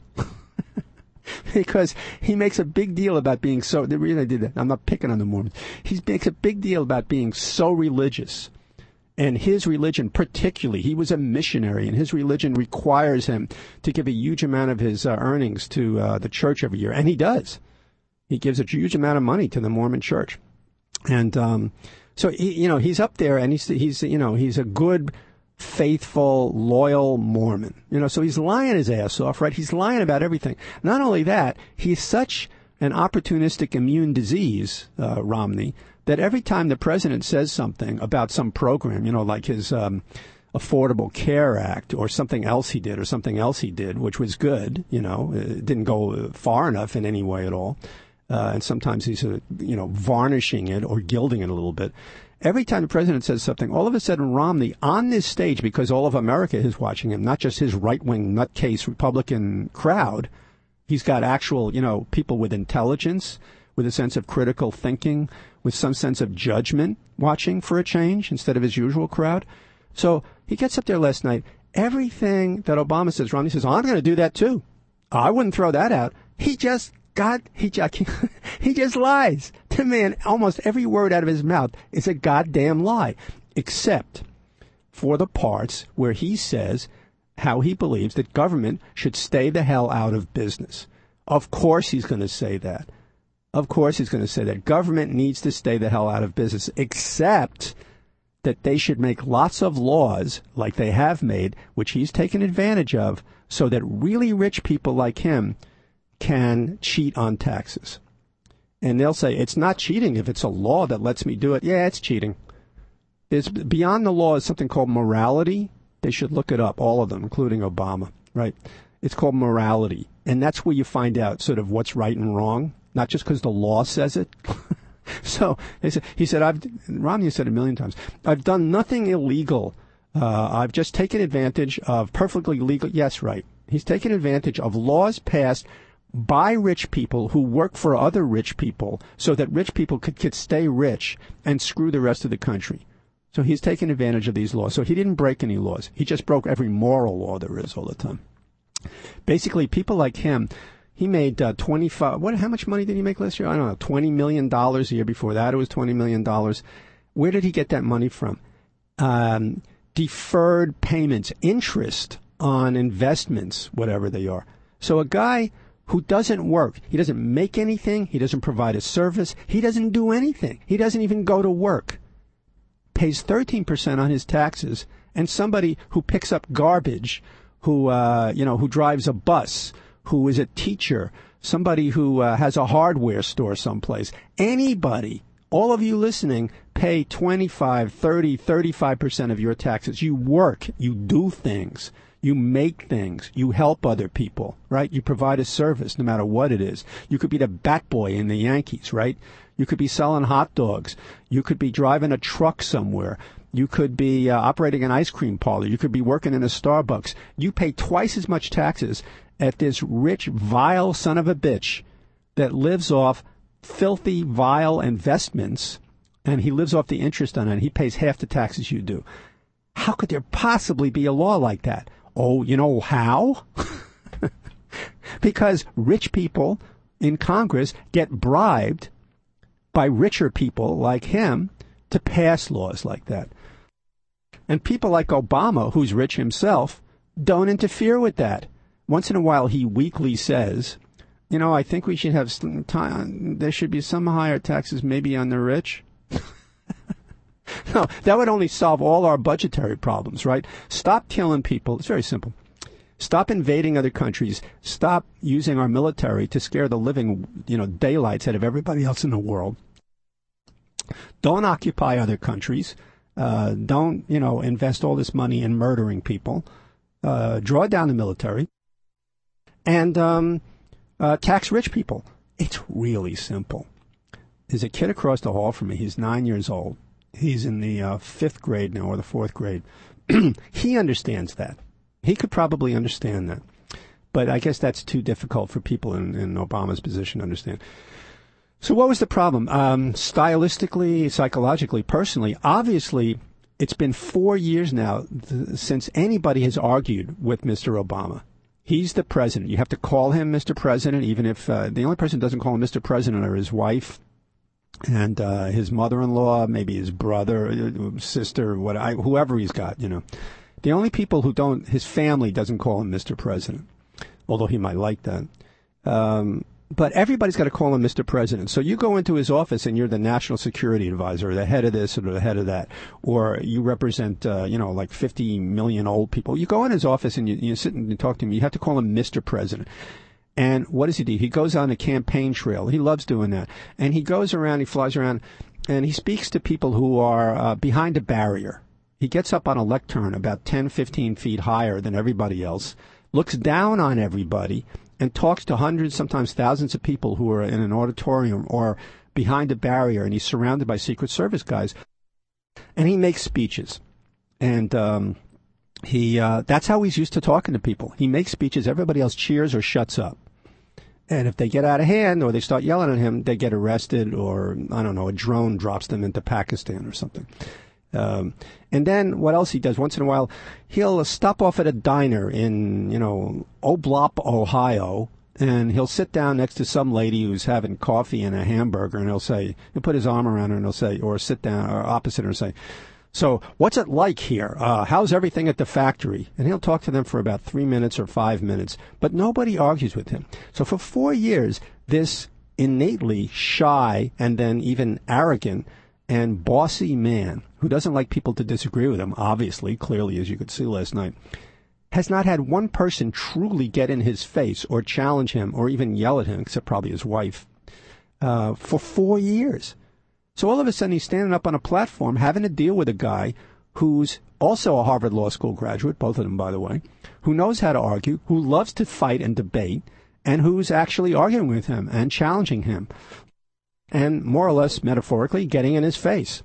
Because he makes a big deal about being so... The reason I did that, I'm not picking on the Mormons. He makes a big deal about being so religious. And his religion particularly, he was a missionary, and his religion requires him to give a huge amount of his uh, earnings to uh, the church every year. And he does. He gives a huge amount of money to the Mormon church. And um, so, he, you know, he's up there, and he's, he's, you know, he's a good, faithful, loyal Mormon. You know, so he's lying his ass off, right? He's lying about everything. Not only that, he's such an opportunistic immune disease, uh, Romney, that every time the president says something about some program, you know, like his um, Affordable Care Act or something else he did or something else he did, which was good, you know, it didn't go far enough in any way at all. Uh, and sometimes he's, uh, you know, varnishing it or gilding it a little bit. Every time the president says something, all of a sudden Romney on this stage, because all of America is watching him, not just his right-wing nutcase Republican crowd, he's got actual, you know, people with intelligence, with a sense of critical thinking, with some sense of judgment watching for a change instead of his usual crowd. So he gets up there last night. Everything that Obama says, Romney says, oh, I'm going to do that too. I wouldn't throw that out. He just got, he, he just lies. The man, almost every word out of his mouth is a goddamn lie, except for the parts where he says how he believes that government should stay the hell out of business. Of course he's going to say that. Of course he's going to say that. Government needs to stay the hell out of business, except that they should make lots of laws, like they have made, which he's taken advantage of, so that really rich people like him can cheat on taxes. And they'll say, it's not cheating if it's a law that lets me do it. Yeah, it's cheating. There's, beyond the law is something called morality. They should look it up, all of them, including Obama, right? It's called morality. And that's where you find out sort of what's right and wrong. Not just because the law says it. So they said, he said, I've, Romney said a million times, I've done nothing illegal. Uh, I've just taken advantage of perfectly legal. Yes, right. He's taken advantage of laws passed by rich people who work for other rich people so that rich people could, could stay rich and screw the rest of the country. So he's taken advantage of these laws. So he didn't break any laws. He just broke every moral law there is all the time. Basically, people like him, he made uh, twenty-five. What? How much money did he make last year? I don't know. Twenty million dollars. The year before that, it was twenty million dollars. Where did he get that money from? Um, deferred payments, interest on investments, whatever they are. So a guy who doesn't work, he doesn't make anything, he doesn't provide a service, he doesn't do anything, he doesn't even go to work, pays thirteen percent on his taxes, and somebody who picks up garbage, who uh, you know, who drives a bus, who is a teacher, somebody who uh, has a hardware store someplace, anybody, all of you listening, pay twenty-five, thirty, thirty-five percent of your taxes. You work, you do things, you make things, you help other people, right? You provide a service no matter what it is. You could be the bat boy in the Yankees, right? You could be selling hot dogs. You could be driving a truck somewhere. You could be uh, operating an ice cream parlor. You could be working in a Starbucks. You pay twice as much taxes at this rich, vile son of a bitch that lives off filthy, vile investments, and he lives off the interest on it. He pays half the taxes you do. How could there possibly be a law like that? Oh, you know how? Because rich people in Congress get bribed by richer people like him to pass laws like that. And people like Obama, who's rich himself, don't interfere with that. Once in a while, he weakly says, you know, I think we should have some time, there should be some higher taxes maybe on the rich. No, that would only solve all our budgetary problems, right? Stop killing people. It's very simple. Stop invading other countries. Stop using our military to scare the living, you know, daylights out of everybody else in the world. Don't occupy other countries. Uh, don't, you know, invest all this money in murdering people. Uh, draw down the military. And um, uh, tax rich people. It's really simple. There's a kid across the hall from me. He's nine years old. He's in the uh, fifth grade now, or the fourth grade. He understands that. He could probably understand that. But I guess that's too difficult for people in, in Obama's position to understand. So what was the problem? Um, stylistically, psychologically, personally, obviously, it's been four years now th- since anybody has argued with Mister Obama. He's the president. You have to call him Mister President, even if uh, the only person who doesn't call him Mister President are his wife and uh, his mother-in-law, maybe his brother, sister, what I, whoever he's got, you know. The only people who don't, his family doesn't call him Mister President, although he might like that. Um, but everybody's got to call him Mister President. So you go into his office and you're the national security advisor, or the head of this or the head of that, or you represent, uh, you know, like fifty million old people. You go in his office and you, you sit and talk to him. You have to call him Mister President. And what does he do? He goes on a campaign trail. He loves doing that. And he goes around, he flies around, and he speaks to people who are uh, behind a barrier. He gets up on a lectern about ten, fifteen feet higher than everybody else, looks down on everybody, and talks to hundreds, sometimes thousands of people who are in an auditorium or behind a barrier, and he's surrounded by Secret Service guys. And he makes speeches. And um, he uh, that's how he's used to talking to people. He makes speeches, everybody else cheers or shuts up. And if they get out of hand or they start yelling at him, they get arrested, or, I don't know, a drone drops them into Pakistan or something. Um, and then what else he does? Once in a while, he'll stop off at a diner in, you know, Oblop, Ohio, and he'll sit down next to some lady who's having coffee and a hamburger, and he'll say, he'll put his arm around her and he'll say, or sit down, or opposite her and say, so what's it like here? Uh, how's everything at the factory? And he'll talk to them for about three minutes or five minutes, but nobody argues with him. So for four years, this innately shy and then even arrogant and bossy man who doesn't like people to disagree with him, obviously, clearly, as you could see last night, has not had one person truly get in his face or challenge him or even yell at him, except probably his wife, uh, for four years. So all of a sudden he's standing up on a platform having to deal with a guy who's also a Harvard Law School graduate, both of them, by the way, who knows how to argue, who loves to fight and debate, and who's actually arguing with him and challenging him, and more or less metaphorically getting in his face.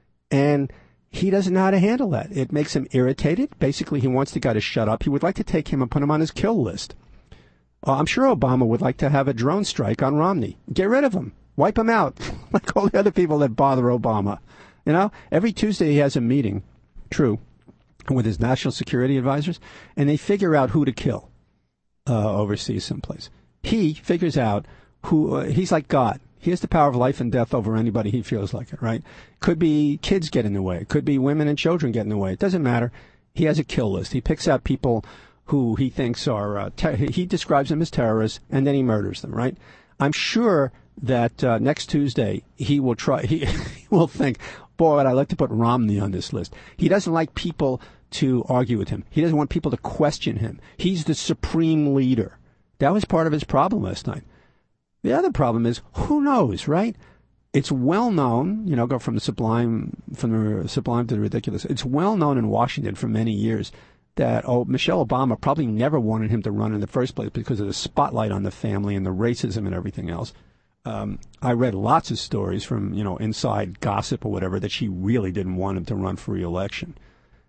And he doesn't know how to handle that. It makes him irritated. Basically, he wants the guy to shut up. He would like to take him and put him on his kill list. Uh, I'm sure Obama would like to have a drone strike on Romney. Get rid of him. Wipe him out, like all the other people that bother Obama. You know, every Tuesday he has a meeting, true, with his national security advisors, and they figure out who to kill uh, overseas someplace. He figures out who, uh, he's like God. He has the power of life and death over anybody he feels like it, right? Could be kids get in the way. It could be women and children get in the way. It doesn't matter. He has a kill list. He picks out people who he thinks are, uh, ter- he describes them as terrorists, and then he murders them, right? I'm sure that uh, next Tuesday he will try, he, he will think, boy, I'd like to put Romney on this list. He doesn't like people to argue with him. He doesn't want people to question him. He's the supreme leader. That was part of his problem last night. The other problem is, who knows, right? It's well known, you know, go from the sublime, from the sublime to the ridiculous. It's well known in Washington for many years that, oh, Michelle Obama probably never wanted him to run in the first place because of the spotlight on the family and the racism and everything else. Um, I read lots of stories from, you know, inside gossip or whatever that she really didn't want him to run for re-election.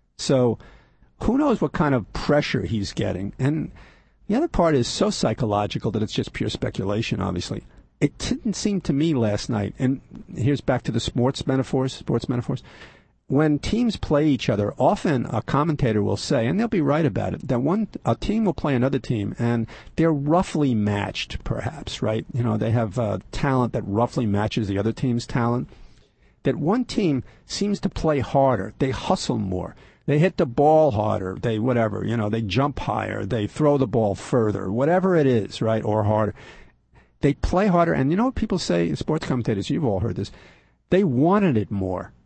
So who knows what kind of pressure he's getting. And the other part is so psychological that it's just pure speculation, obviously. It didn't seem to me last night, and here's back to the sports metaphors, sports metaphors. When teams play each other, often a commentator will say, and they'll be right about it, that one a team will play another team, and they're roughly matched, perhaps, right? You know, they have uh, talent that roughly matches the other team's talent. That one team seems to play harder. They hustle more. They hit the ball harder. They whatever, you know, they jump higher. They throw the ball further, whatever it is, right, or harder. They play harder, and you know what people say, sports commentators, you've all heard this, they wanted it more.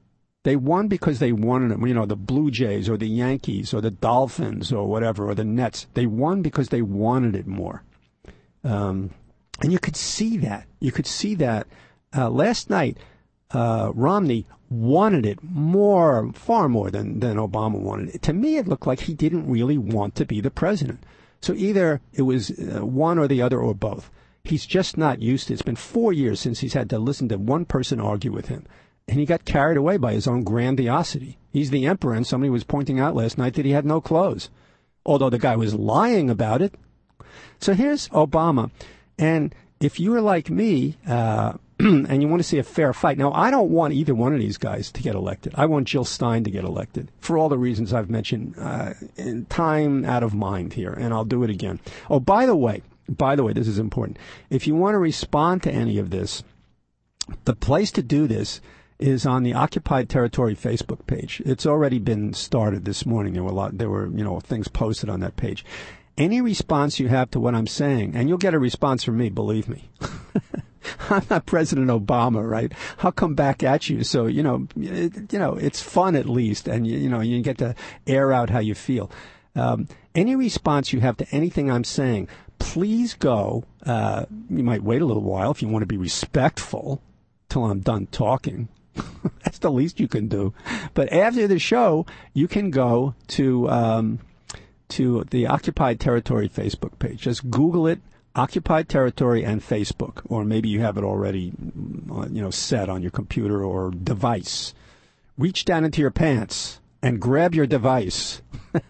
They won because they wanted them. You know, the Blue Jays or the Yankees or the Dolphins or whatever, or the Nets. They won because they wanted it more. Um, and you could see that. You could see that. Uh, last night, uh, Romney wanted it more, far more than, than Obama wanted it. To me, it looked like he didn't really want to be the president. So either it was uh, one or the other or both. He's just not used to it. It's been four years since he's had to listen to one person argue with him. And he got carried away by his own grandiosity. He's the emperor, and somebody was pointing out last night that he had no clothes, although the guy was lying about it. So here's Obama. And if you're like me, uh, and you want to see a fair fight. Now, I don't want either one of these guys to get elected. I want Jill Stein to get elected for all the reasons I've mentioned uh, in time out of mind here, and I'll do it again. Oh, by the way, by the way, this is important. If you want to respond to any of this, the place to do this is on the Occupied Territory Facebook page. It's already been started this morning. There were a lot, there were, you know, things posted on that page. Any response you have to what I'm saying, and you'll get a response from me, believe me. I'm not President Obama, right? I'll come back at you. So, you know, it, you know, it's fun at least, and you, you know, you get to air out how you feel. Um, any response you have to anything I'm saying, please go. Uh, you might wait a little while if you want to be respectful till I'm done talking. That's the least you can do. But after the show, you can go to um, to the Occupied Territory Facebook page. Just Google it, Occupied Territory and Facebook, or maybe you have it already, you know, set on your computer or device. Reach down into your pants and grab your device.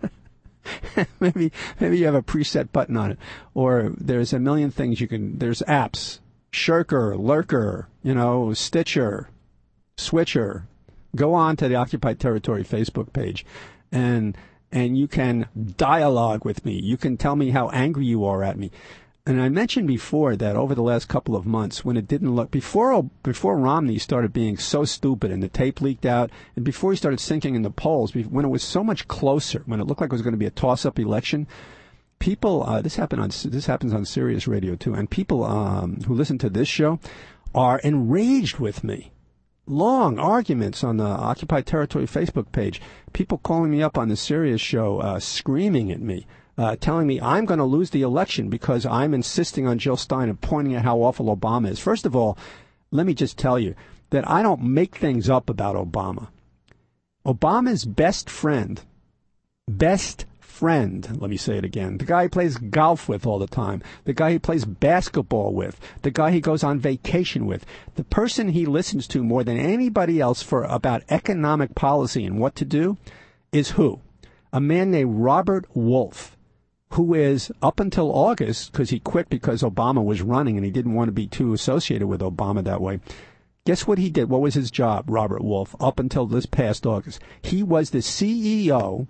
maybe maybe you have a preset button on it, or there's a million things you can. There's apps, Shirker, Lurker, you know, Stitcher, Switcher. Go on to the Occupied Territory Facebook page, and and you can dialogue with me. You can tell me how angry you are at me. And I mentioned before that over the last couple of months, when it didn't look, before before Romney started being so stupid and the tape leaked out, and before he started sinking in the polls, when it was so much closer, when it looked like it was going to be a toss-up election, people, uh, this happened on this happens on Sirius Radio too, and people um, who listen to this show are enraged with me. Long arguments on the Occupied Territory Facebook page. People calling me up on the Sirius show, uh, screaming at me. Uh, telling me I'm going to lose the election because I'm insisting on Jill Stein and pointing at how awful Obama is. First of all, let me just tell you that I don't make things up about Obama. Obama's best friend, best friend, let me say it again, the guy he plays golf with all the time, the guy he plays basketball with, the guy he goes on vacation with, the person he listens to more than anybody else for about economic policy and what to do is who? A man named Robert Wolf, who is, up until August, because he quit because Obama was running and he didn't want to be too associated with Obama that way. Guess what he did? What was his job, Robert Wolf, up until this past August? He was the C E O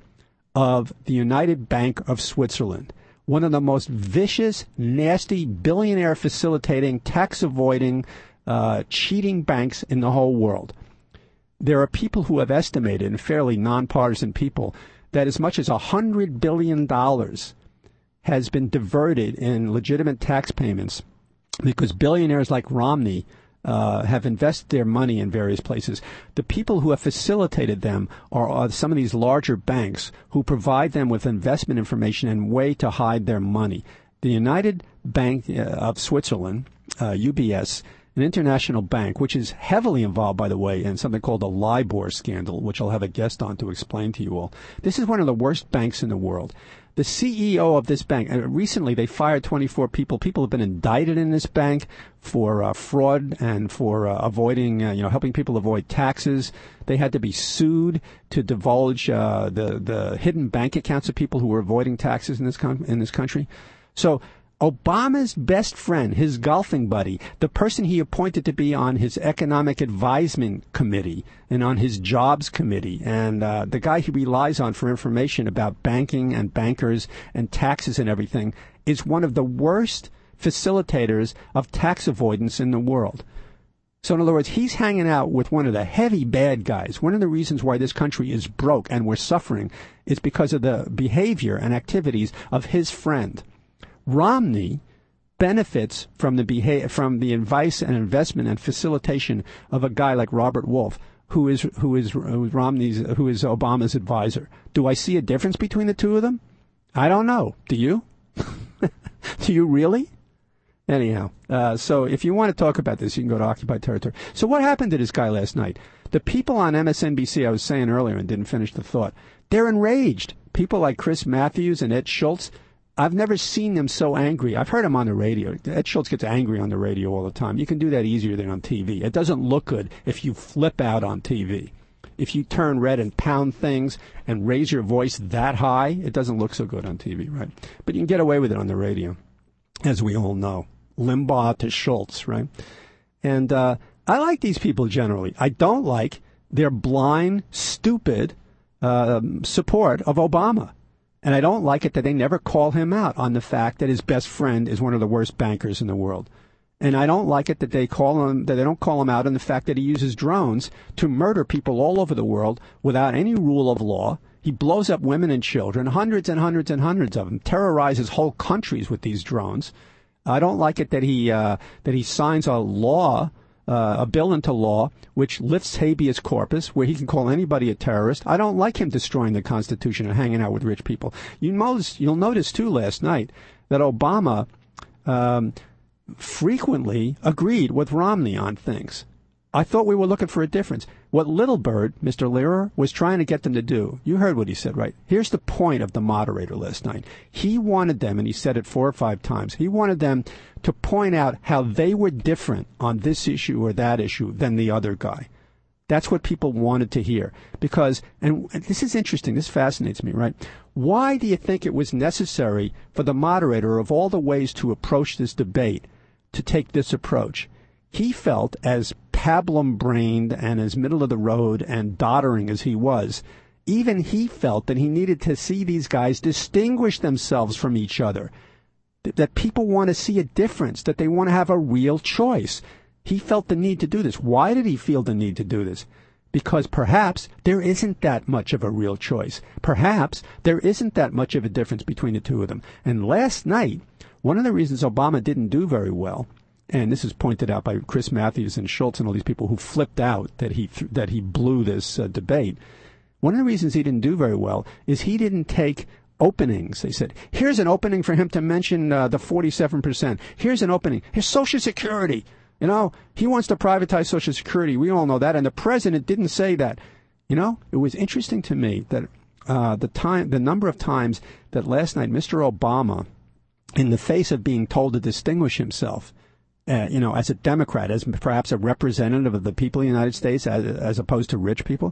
of the United Bank of Switzerland, one of the most vicious, nasty, billionaire facilitating, tax avoiding, uh, cheating banks in the whole world. There are people who have estimated, and fairly nonpartisan people, that as much as one hundred billion dollars has been diverted in legitimate tax payments because billionaires like Romney uh, have invested their money in various places. The people who have facilitated them are, are some of these larger banks who provide them with investment information and way to hide their money. The United Bank of Switzerland, uh, U B S, an international bank, which is heavily involved, by the way, in something called the LIBOR scandal, which I'll have a guest on to explain to you all. This is one of the worst banks in the world. The C E O of this bank, uh, recently they fired twenty-four people. People have been indicted in this bank for uh, fraud and for uh, avoiding, uh, you know, helping people avoid taxes. They had to be sued to divulge uh, the the hidden bank accounts of people who were avoiding taxes in this com- in this country. So Obama's best friend, his golfing buddy, the person he appointed to be on his economic advisement committee and on his jobs committee, and uh, the guy he relies on for information about banking and bankers and taxes and everything, is one of the worst facilitators of tax avoidance in the world. So in other words, he's hanging out with one of the heavy bad guys. One of the reasons why this country is broke and we're suffering is because of the behavior and activities of his friend. Romney benefits from the behavior, from the advice and investment and facilitation of a guy like Robert Wolf, who is who is who is Romney's who is Obama's advisor. Do I see a difference between the two of them? I don't know. Do you? Do you really? Anyhow, uh, so if you want to talk about this, you can go to Occupied Territory. So what happened to this guy last night? The people on M S N B C, I was saying earlier and didn't finish the thought, they're enraged. People like Chris Matthews and Ed Schultz, I've never seen them so angry. I've heard him on the radio. Ed Schultz gets angry on the radio all the time. You can do that easier than on T V. It doesn't look good if you flip out on T V. If you turn red and pound things and raise your voice that high, it doesn't look so good on T V, right? But you can get away with it on the radio, as we all know. Limbaugh to Schultz, right? And uh, I like these people generally. I don't like their blind, stupid uh, support of Obama. And I don't like it that they never call him out on the fact that his best friend is one of the worst bankers in the world. And I don't like it that they call him, that they don't call him out on the fact that he uses drones to murder people all over the world without any rule of law. He blows up women and children, hundreds and hundreds and hundreds of them, terrorizes whole countries with these drones. I don't like it that he uh, that he signs a law, uh, a bill into law, which lifts habeas corpus, where he can call anybody a terrorist. I don't like him destroying the Constitution and hanging out with rich people. You notice, you'll notice too last night that Obama um, frequently agreed with Romney on things. I thought we were looking for a difference. What Little Bird, Mister Lehrer, was trying to get them to do, you heard what he said, right? Here's the point of the moderator last night. He wanted them, and he said it four or five times, he wanted them to point out how they were different on this issue or that issue than the other guy. That's what people wanted to hear. Because, and this is interesting, this fascinates me, right? Why do you think it was necessary for the moderator, of all the ways to approach this debate, to take this approach? He felt, as pablum-brained and as middle-of-the-road and doddering as he was, even he felt that he needed to see these guys distinguish themselves from each other, Th- that people want to see a difference, that they want to have a real choice. He felt the need to do this. Why did he feel the need to do this? Because perhaps there isn't that much of a real choice. Perhaps there isn't that much of a difference between the two of them. And last night, one of the reasons Obama didn't do very well, and this is pointed out by Chris Matthews and Schultz and all these people who flipped out that he th- that he blew this uh, debate. One of the reasons he didn't do very well is he didn't take openings. They said, here's an opening for him to mention uh, the forty-seven percent. Here's an opening. Here's Social Security. You know, he wants to privatize Social Security. We all know that. And the president didn't say that. You know, it was interesting to me that uh, the time, the number of times that last night Mister Obama, in the face of being told to distinguish himself, Uh, you know, as a Democrat, as perhaps a representative of the people of the United States, as, as opposed to rich people,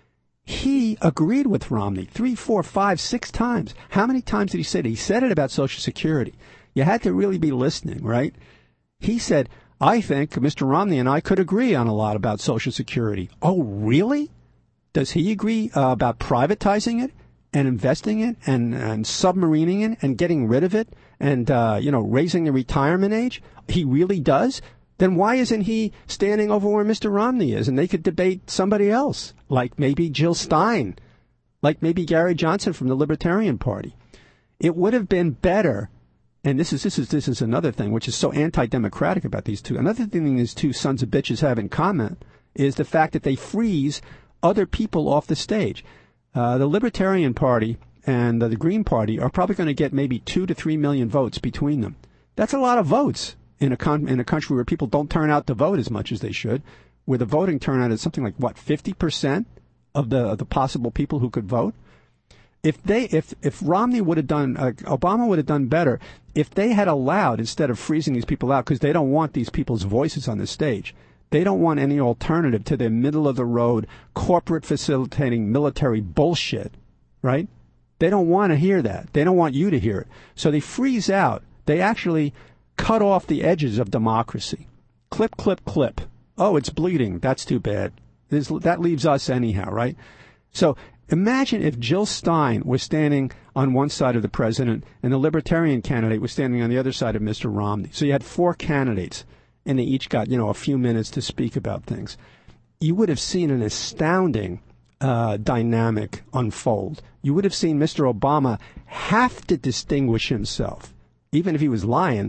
he agreed with Romney three, four, five, six times. How many times did he say it? He said it about Social Security. You had to really be listening, right? He said, I think Mister Romney and I could agree on a lot about Social Security. Oh, really? Does he agree uh, about privatizing it and investing it and, and submarining it and getting rid of it and, uh, you know, raising the retirement age? He really does? Then why isn't he standing over where Mister Romney is? And they could debate somebody else, like maybe Jill Stein, like maybe Gary Johnson from the Libertarian Party. It would have been better, and this is this is this is another thing which is so anti-democratic about these two. Another thing these two sons of bitches have in common is the fact that they freeze other people off the stage. Uh, the Libertarian Party and uh, the Green Party are probably going to get maybe two to three million votes between them. That's a lot of votes in a con- in a country where people don't turn out to vote as much as they should, where the voting turnout is something like what fifty percent of the of the possible people who could vote. If they if if Romney would have done uh, Obama would have done better if they had allowed, instead of freezing these people out, because they don't want these people's voices on the stage. They don't want any alternative to their middle-of-the-road, corporate facilitating military bullshit, right? They don't want to hear that. They don't want you to hear it. So they freeze out. They actually cut off the edges of democracy. Clip, clip, clip. Oh, it's bleeding. That's too bad. This, that leaves us anyhow, right? So imagine if Jill Stein was standing on one side of the president and the Libertarian candidate was standing on the other side of Mister Romney. So you had four candidates, and they each got, you know, a few minutes to speak about things. You would have seen an astounding uh, dynamic unfold. You would have seen Mister Obama have to distinguish himself. Even if he was lying,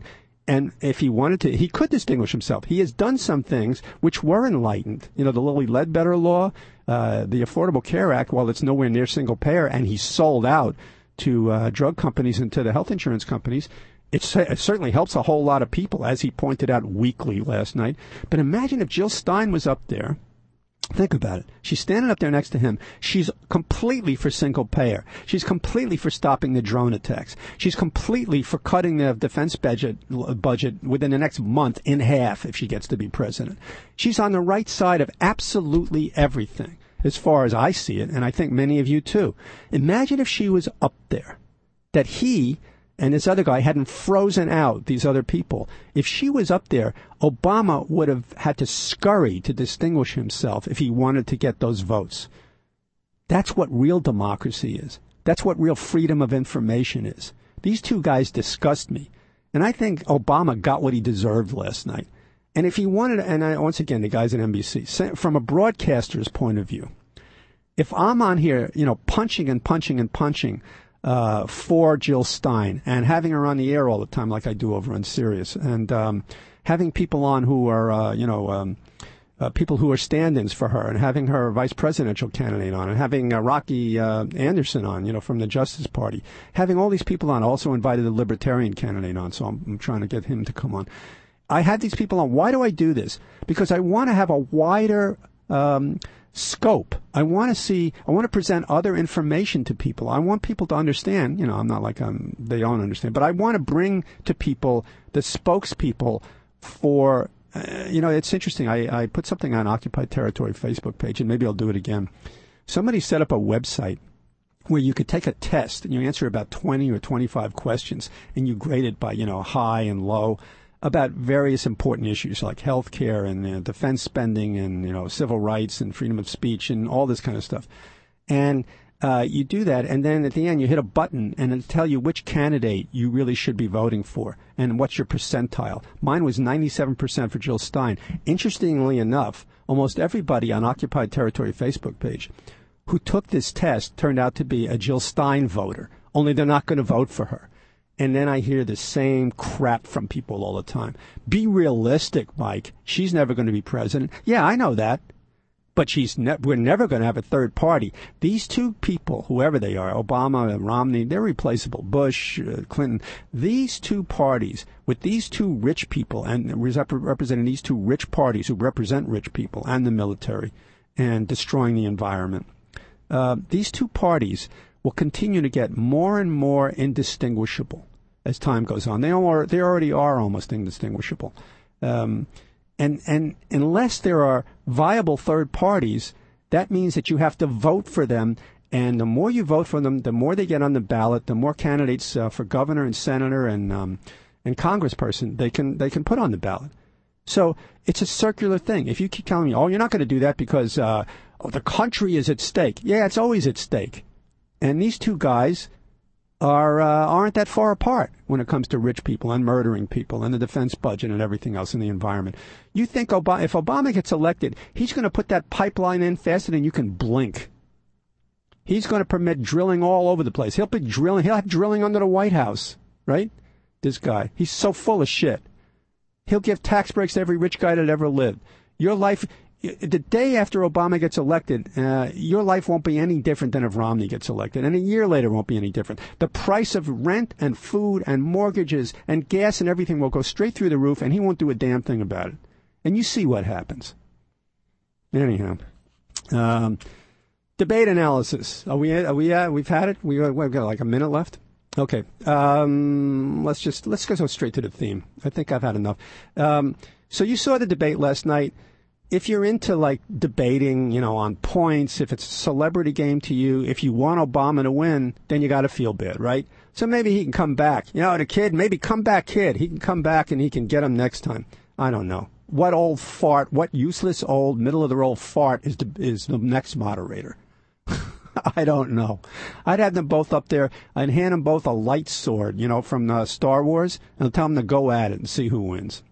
And if he wanted to, he could distinguish himself. He has done some things which were enlightened. You know, the Lilly Ledbetter law, uh, the Affordable Care Act, while it's nowhere near single payer, and he sold out to uh, drug companies and to the health insurance companies, it, it certainly helps a whole lot of people, as he pointed out weekly last night. But imagine if Jill Stein was up there. Think about it. She's standing up there next to him. She's completely for single payer. She's completely for stopping the drone attacks. She's completely for cutting the defense budget budget within the next month in half if she gets to be president. She's on the right side of absolutely everything, as far as I see it, and I think many of you too. Imagine if she was up there, that he and this other guy hadn't frozen out these other people. If she was up there, Obama would have had to scurry to distinguish himself if he wanted to get those votes. That's what real democracy is. That's what real freedom of information is. These two guys disgust me. And I think Obama got what he deserved last night. And if he wanted, and I, once again, the guys at N B C, from a broadcaster's point of view, if I'm on here, you know, punching and punching and punching, Uh, for Jill Stein and having her on the air all the time like I do over on Sirius, and um, having people on who are, uh, you know, um, uh, people who are stand-ins for her, and having her vice presidential candidate on, and having uh, Rocky uh, Anderson on, you know, from the Justice Party, having all these people on. Also invited the Libertarian candidate on, so I'm, I'm trying to get him to come on. I had these people on. Why do I do this? Because I want to have a wider um scope. I want to see, I want to present other information to people. I want people to understand, you know, I'm not like I'm, they don't understand, but I want to bring to people the spokespeople for, uh, you know, it's interesting. I, I put something on Occupied Territory Facebook page, and maybe I'll do it again. Somebody set up a website where you could take a test and you answer about twenty or twenty-five questions, and you grade it by, you know, high and low, about various important issues like health care and uh, defense spending and, you know, civil rights and freedom of speech and all this kind of stuff. And uh, you do that, and then at the end you hit a button and it'll tell you which candidate you really should be voting for and what's your percentile. Mine was ninety-seven percent for Jill Stein. Interestingly enough, almost everybody on Occupied Territory Facebook page who took this test turned out to be a Jill Stein voter, only they're not going to vote for her. And then I hear the same crap from people all the time. Be realistic, Mike. She's never going to be president. Yeah, I know that. But she's ne- we're never going to have a third party. These two people, whoever they are, Obama and Romney, they're replaceable. Bush, uh, Clinton. These two parties, with these two rich people, and rep- representing these two rich parties who represent rich people and the military and destroying the environment, uh, these two parties will continue to get more and more indistinguishable as time goes on. They are, they already are almost indistinguishable. Um, and, and unless there are viable third parties, that means that you have to vote for them. And the more you vote for them, the more they get on the ballot, the more candidates uh, for governor and senator and um, and congressperson they can they can put on the ballot. So it's a circular thing. If you keep telling me, oh, you're not going to do that because uh, oh, the country is at stake. Yeah, it's always at stake. And these two guys are uh, aren't that far apart when it comes to rich people and murdering people and the defense budget and everything else in the environment. You think Obama, if Obama gets elected, he's going to put that pipeline in faster than you can blink. He's going to permit drilling all over the place. He'll be drilling. He'll have drilling under the White House, right? This guy. He's so full of shit. He'll give tax breaks to every rich guy that ever lived. Your life... The day after Obama gets elected, uh, your life won't be any different than if Romney gets elected. And a year later won't be any different. The price of rent and food and mortgages and gas and everything will go straight through the roof, and he won't do a damn thing about it. And you see what happens. Anyhow, um, debate analysis. Are we? Are we? Uh, we've had it. We, we've got like a minute left. Okay. Um, let's just let's go straight to the theme. I think I've had enough. Um, so you saw the debate last night. If you're into, like, debating, you know, on points, if it's a celebrity game to you, if you want Obama to win, then you got to feel bad, right? So maybe he can come back. You know, the kid, maybe come back kid. He can come back and he can get him next time. I don't know. What old fart, what useless old middle-of-the-road fart is the, is the next moderator? I don't know. I'd have them both up there. I'd hand them both a light sword, you know, from uh, Star Wars, and tell them to go at it and see who wins.